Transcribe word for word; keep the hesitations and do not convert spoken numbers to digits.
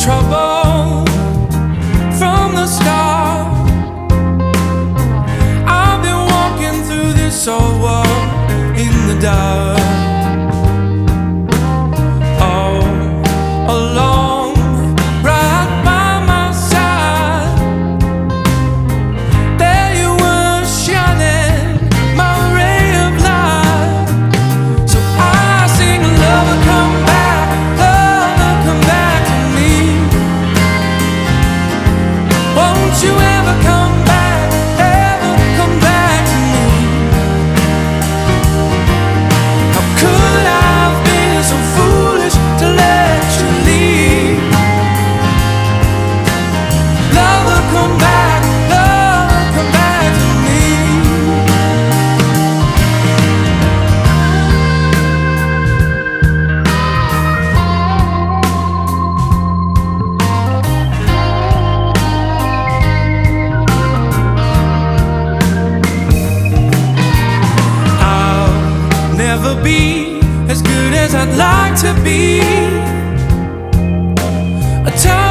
trouble from the start. I've been walking through this old world in the dark. All alone, right by my side, there you were shining my ray of light. So I sing, lover, come back, lover, come back to me. Won't you ever come back, ever come back to me? How could I have been so foolish to let you leave? Lover, come back, lover, come back to me. I'll never be as good as I'd like to be. A time